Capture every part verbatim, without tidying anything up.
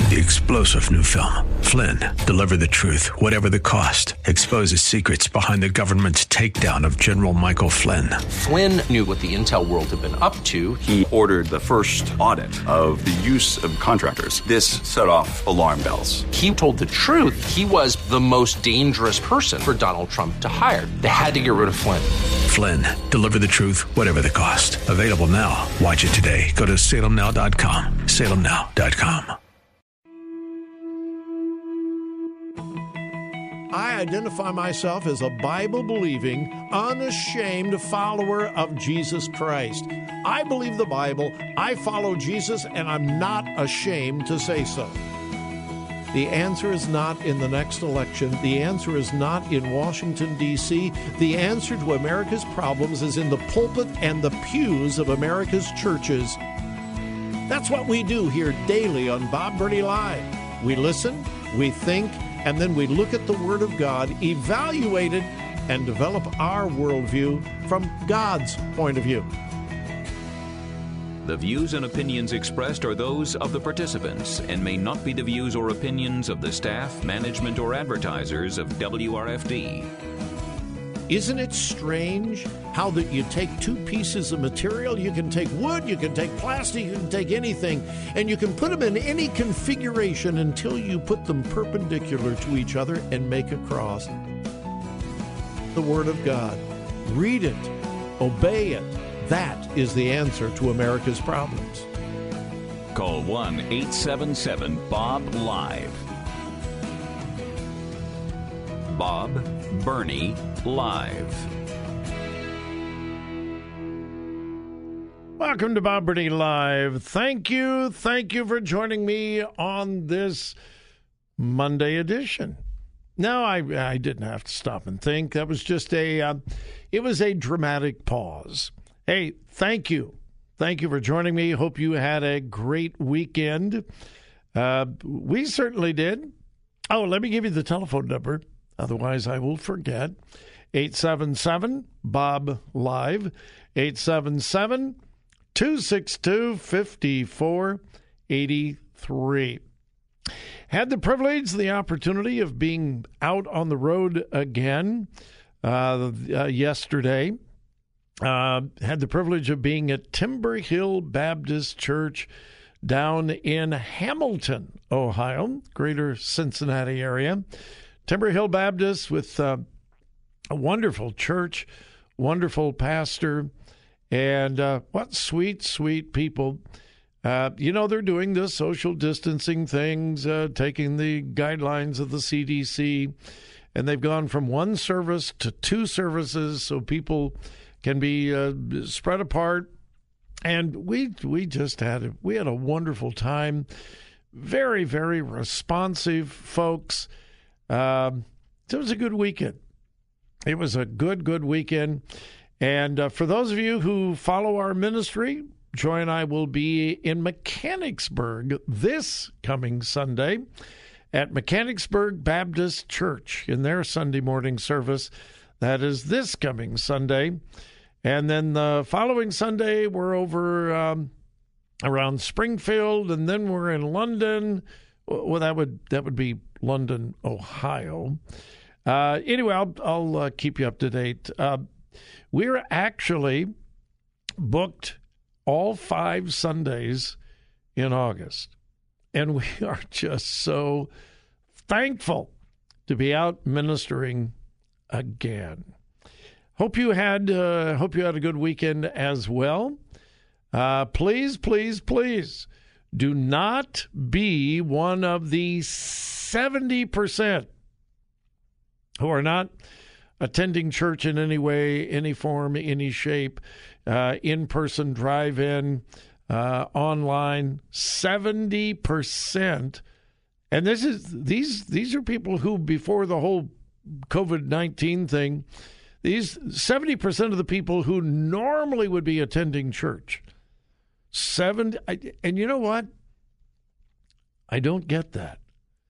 The explosive new film, Flynn, deliver the truth, whatever the cost, exposes secrets behind the government's takedown of General Michael Flynn. Flynn knew what the intel world had been up to. He ordered the first audit of the use of contractors. This set off alarm bells. He told the truth. He was the most dangerous person for Donald Trump to hire. They had to get rid of Flynn. Flynn, deliver the truth, whatever the cost. Available now. Watch it today. Go to salem now dot com. salem now dot com. I identify myself as a Bible-believing, unashamed follower of Jesus Christ. I believe the Bible, I follow Jesus, and I'm not ashamed to say so. The answer is not in the next election. The answer is not in Washington, D C The answer to America's problems is in the pulpit and the pews of America's churches. That's what we do here daily on Bob Burney Live. We listen, we think, and then we look at the Word of God, evaluate it, and develop our worldview from God's point of view. The views and opinions expressed are those of the participants and may not be the views or opinions of the staff, management, or advertisers of W R F D. Isn't it strange how that you take two pieces of material, you can take wood, you can take plastic, you can take anything, and you can put them in any configuration until you put them perpendicular to each other and make a cross. The Word of God. Read it. Obey it. That is the answer to America's problems. Call one eight seven seven B O B LIVE. Bob Burney Live. Welcome to Bob Burney Live. Thank you, thank you for joining me on this Monday edition. No, I I didn't have to stop and think. That was just a, uh, it was a dramatic pause. Hey, thank you. Thank you for joining me. Hope you had a great weekend. Uh, we certainly did. Oh, let me give you the telephone number. Otherwise, I will forget. eight seven seven B O B LIVE. eight seven seven, two six two, five four eight three. Had the privilege, the opportunity of being out on the road again uh, uh, yesterday. Uh, had the privilege of being at Timber Hill Baptist Church down in Hamilton, Ohio, greater Cincinnati area. Timber Hill Baptist with uh, a wonderful church, wonderful pastor, and uh, what sweet, sweet people. Uh, you know, they're doing the social distancing things, uh, taking the guidelines of the C D C, and they've gone from one service to two services so people can be uh, spread apart. And we we just had a, we had a wonderful time. Very, very responsive folks. Um, it was a good weekend. It was a good, good weekend. And uh, for those of you who follow our ministry, Joy and I will be in Mechanicsburg this coming Sunday at Mechanicsburg Baptist Church in their Sunday morning service. That is this coming Sunday. And then the following Sunday, we're over um, around Springfield, and then we're in London. Well, that would that would be London, Ohio. Uh, anyway, I'll, I'll uh, keep you up to date. Uh, we're actually booked all five Sundays in August, and we are just so thankful to be out ministering again. Hope you had uh, hope you had a good weekend as well. Uh, please, please, please do not be one of the seventy percent who are not attending church in any way, any form, any shape, uh, in-person, drive-in, uh, online. seventy percent, and this is these these are people who, before the whole COVID nineteen thing, these seventy percent of the people who normally would be attending church. Seven, and you know what? I don't get that.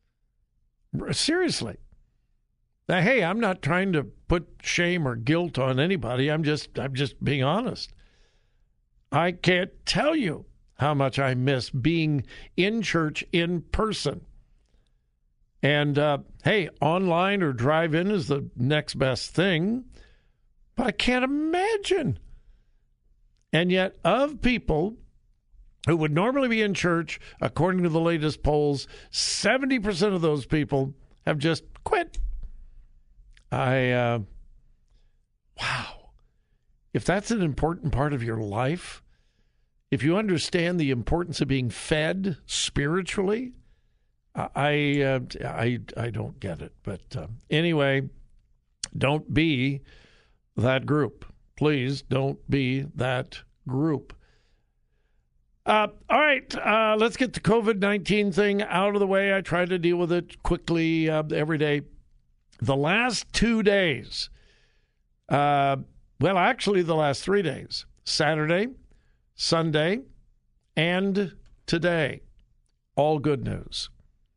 Seriously. Now, hey, I'm not trying to put shame or guilt on anybody. I'm just, I'm just being honest. I can't tell you how much I miss being in church in person. And, uh, hey, online or drive-in is the next best thing, but I can't imagine. And yet, of people who would normally be in church, according to the latest polls, seventy percent of those people have just quit. I, uh, wow. If that's an important part of your life, if you understand the importance of being fed spiritually, I uh, I I don't get it. But uh, anyway, don't be that group. Please don't be that group. Uh, all right, uh, let's get the covid nineteen thing out of the way. I try to deal with it quickly uh, every day. The last two days, uh, well, actually the last three days, Saturday, Sunday, and today, all good news.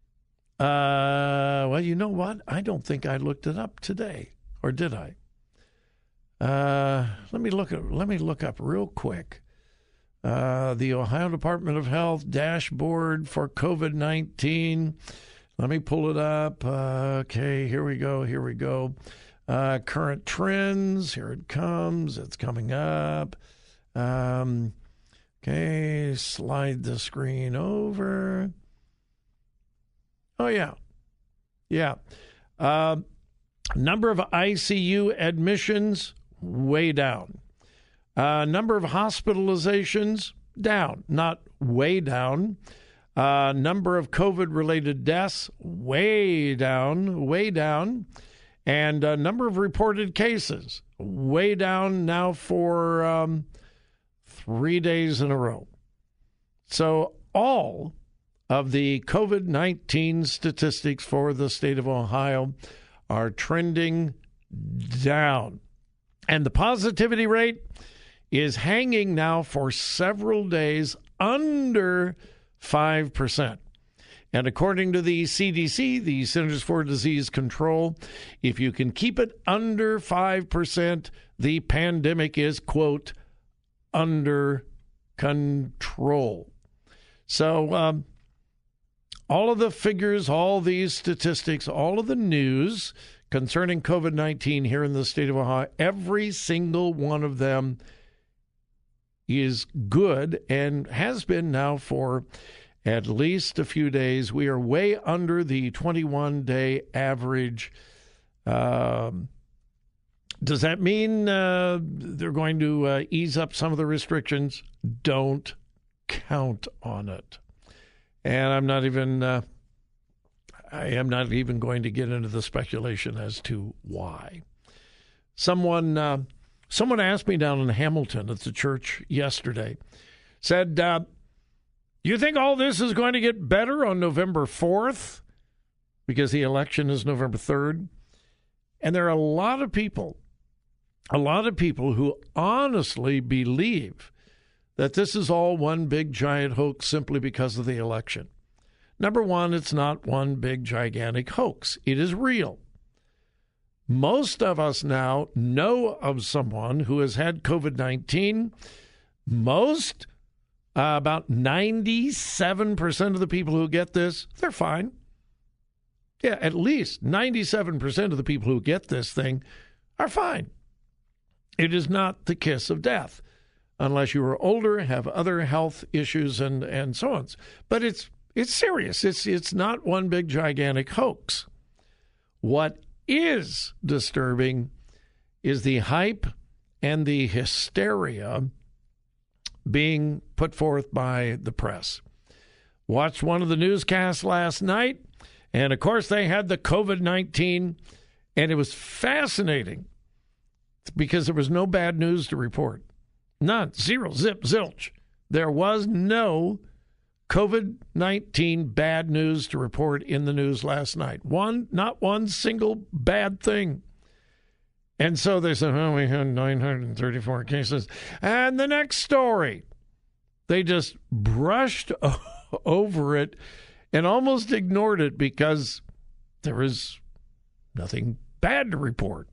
Uh, well, you know what? I don't think I looked it up today, or did I? Uh, let me look at, let me look up real quick. Uh, the Ohio Department of Health dashboard for covid nineteen. Let me pull it up. Uh, okay, here we go. Here we go. Uh, current trends. Here it comes. It's coming up. Um, okay, slide the screen over. Oh, yeah. Yeah. Uh, number of I C U admissions, way down. Uh, number of hospitalizations, down, not way down. Uh, number of COVID-related deaths, way down, way down. And uh, number of reported cases, way down now for um, three days in a row. So all of the covid nineteen statistics for the state of Ohio are trending down. And the positivity rate is hanging now for several days under five percent. And according to the C D C, the Centers for Disease Control, if you can keep it under five percent, the pandemic is, quote, under control. So, um, all of the figures, all these statistics, all of the news concerning covid nineteen here in the state of Ohio, every single one of them is good and has been now for at least a few days. We are way under the twenty-one day average. Um, does that mean uh, they're going to uh, ease up some of the restrictions? Don't count on it. And I'm not even, uh, I am not even going to get into the speculation as to why. Someone, uh, someone asked me down in Hamilton at the church yesterday, said, uh, you think all this is going to get better on November fourth? Because the election is November third. And there are a lot of people, a lot of people who honestly believe that this is all one big giant hoax simply because of the election. Number one, it's not one big gigantic hoax. It is real. Most of us now know of someone who has had covid nineteen. Most, uh, about ninety-seven percent of the people who get this, they're fine. Yeah, at least ninety-seven percent of the people who get this thing are fine. It is not the kiss of death, unless you are older, have other health issues, and, and so on. But it's it's serious. It's it's not one big gigantic hoax. What is disturbing is the hype and the hysteria being put forth by the press. Watched one of the newscasts last night, and of course they had the covid nineteen, and it was fascinating because there was no bad news to report. None. Zero. Zip. Zilch. There was no covid nineteen bad news to report in the news last night. One, not one single bad thing. And so they said, oh, we had nine hundred thirty-four cases. And the next story, they just brushed over it and almost ignored it because there was nothing bad to report.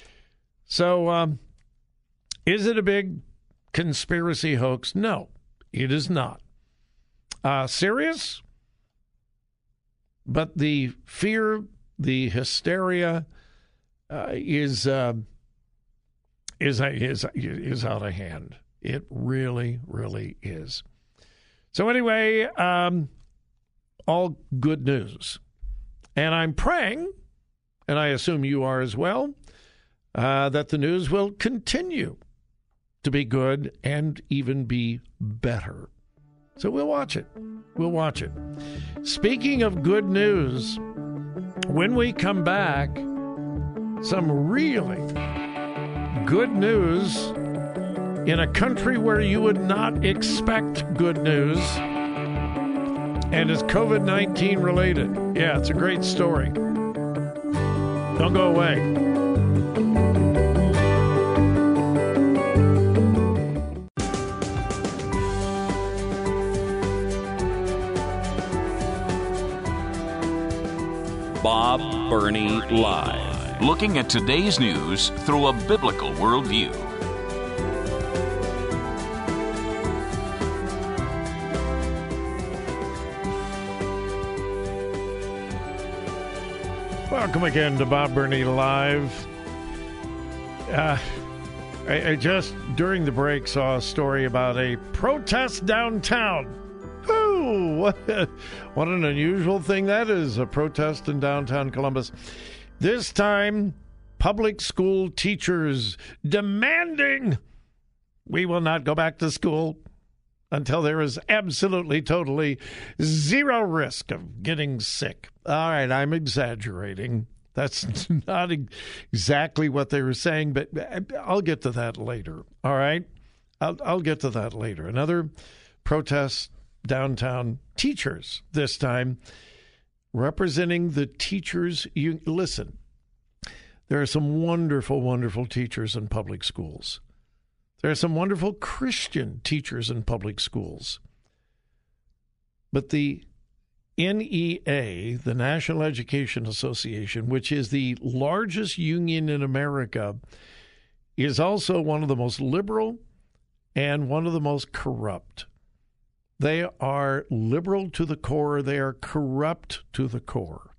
So um, is it a big conspiracy hoax? No, It is not. Uh, serious? But the fear, the hysteria uh, is, uh, is, is, is out of hand. It really, really is. So anyway, um, all good news. And I'm praying, and I assume you are as well, uh, that the news will continue to be good and even be better. So we'll watch it. We'll watch it. Speaking of good news, when we come back, some really good news in a country where you would not expect good news, and it's covid nineteen related. Yeah, it's a great story. Don't go away. Bob Burney Live. Looking at today's news through a biblical worldview. Welcome again to Bob Burney Live. Uh, I, I just, during the break, saw a story about a protest downtown. Whew, what, what an unusual thing that is, a protest in downtown Columbus. This time, public school teachers demanding we will not go back to school until there is absolutely, totally zero risk of getting sick. All right, I'm exaggerating. That's not exactly what they were saying, but I'll get to that later. All right? I'll, I'll get to that later. Another protest downtown, teachers this time, representing the teachers. You listen, there are some wonderful, wonderful teachers in public schools. There are some wonderful Christian teachers in public schools. But the N E A, the National Education Association, which is the largest union in America, is also one of the most liberal and one of the most corrupt. They are liberal to the core. They are corrupt to the core.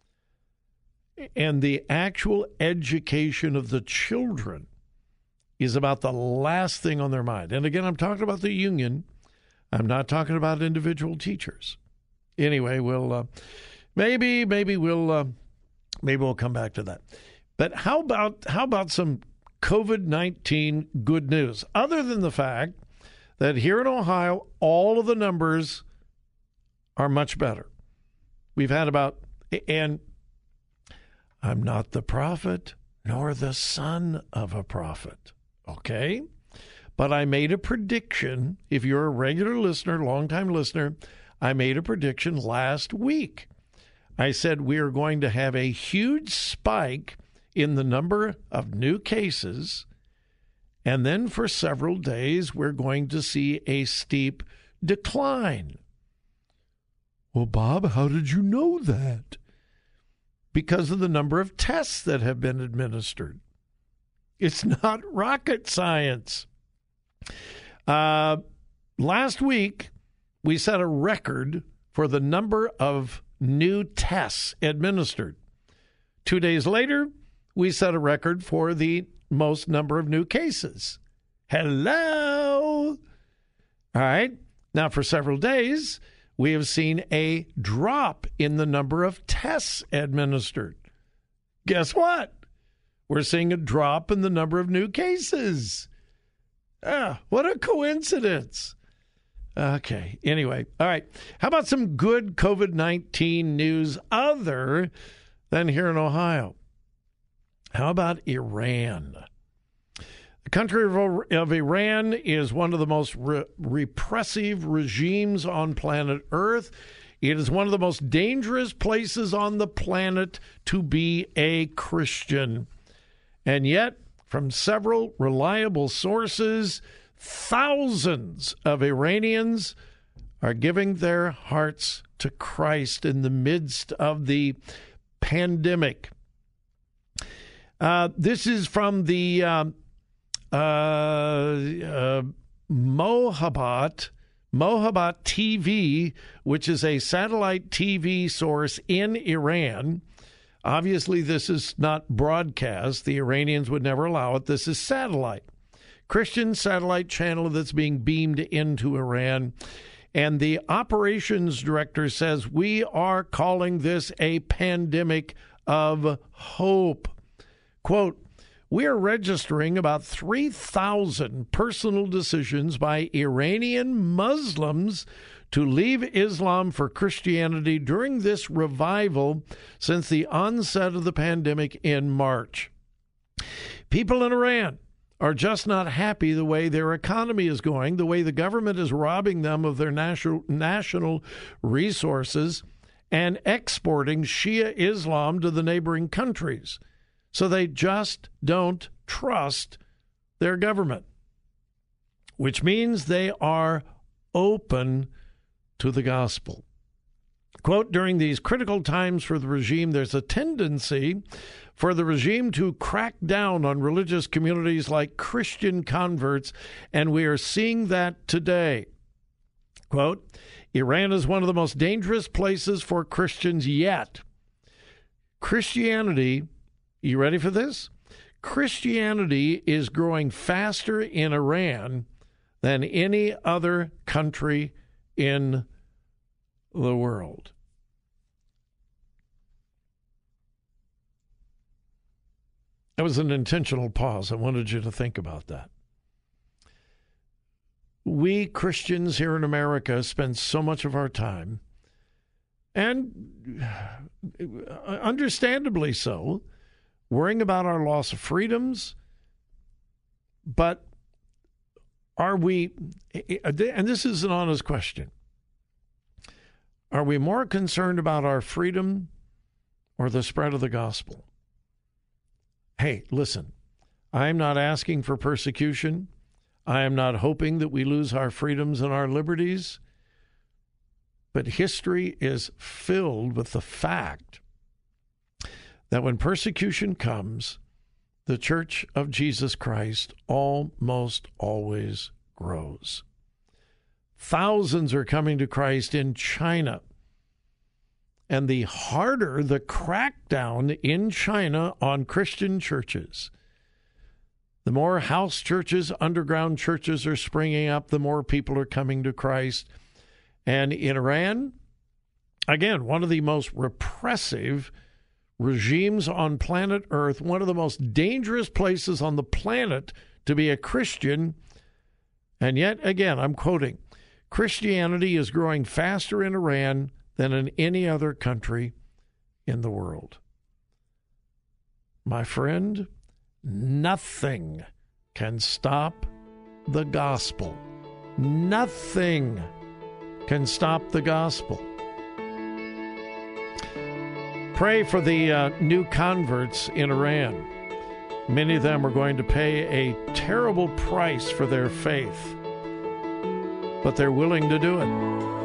And the actual education of the children is about the last thing on their mind. And again, I'm talking about the union. I'm not talking about individual teachers. Anyway, we'll uh, maybe maybe we'll uh, maybe we'll come back to that. But how about how about some covid nineteen good news? Other than the fact that here in Ohio, all of the numbers are much better. We've had about, and I'm not the prophet nor the son of a prophet, okay? But I made a prediction. If you're a regular listener, longtime listener, I made a prediction last week. I said we are going to have a huge spike in the number of new cases, and then for several days we're going to see a steep decline. Well, Bob, how did you know that? Because of the number of tests that have been administered. It's not rocket science. Uh, last week, we set a record for the number of new tests administered. Two days later, we set a record for the most number of new cases. Hello! All right. Now, for several days, we have seen a drop in the number of tests administered. Guess what? We're seeing a drop in the number of new cases. Ah, what a coincidence. Okay. Anyway, all right. How about some good covid nineteen news other than here in Ohio? How about Iran? The country of, of Iran is one of the most re- repressive regimes on planet Earth. It is one of the most dangerous places on the planet to be a Christian. And yet, from several reliable sources, thousands of Iranians are giving their hearts to Christ in the midst of the pandemic. Uh, this is from the uh, uh, uh, Mohabbat, Mohabbat T V, which is a satellite T V source in Iran. Obviously, this is not broadcast. The Iranians would never allow it. This is satellite. Christian satellite channel that's being beamed into Iran. And the operations director says, we are calling this a pandemic of hope. Quote, we are registering about three thousand personal decisions by Iranian Muslims to leave Islam for Christianity during this revival since the onset of the pandemic in March. People in Iran are just not happy the way their economy is going, the way the government is robbing them of their national, national resources and exporting Shia Islam to the neighboring countries. So they just don't trust their government, which means they are open to the gospel. Quote, during these critical times for the regime, there's a tendency for the regime to crack down on religious communities like Christian converts, and we are seeing that today. Quote, Iran is one of the most dangerous places for Christians yet. Christianity, you ready for this? Christianity is growing faster in Iran than any other country in the world. That was an intentional pause. I wanted you to think about that. We Christians here in America spend so much of our time, and understandably so, worrying about our loss of freedoms. But are we, and this is an honest question, are we more concerned about our freedom or the spread of the gospel? Hey, listen, I'm not asking for persecution. I am not hoping that we lose our freedoms and our liberties. But history is filled with the fact that when persecution comes, the Church of Jesus Christ almost always grows. Thousands are coming to Christ in China. And the harder the crackdown in China on Christian churches, the more house churches, underground churches are springing up, the more people are coming to Christ. And in Iran, again, one of the most repressive regimes on planet Earth, one of the most dangerous places on the planet to be a Christian. And yet, again, I'm quoting, Christianity is growing faster in Iran than in any other country in the world. My friend, nothing can stop the gospel. Nothing can stop the gospel. Pray for the uh, new converts in Iran. Many of them are going to pay a terrible price for their faith, but they're willing to do it.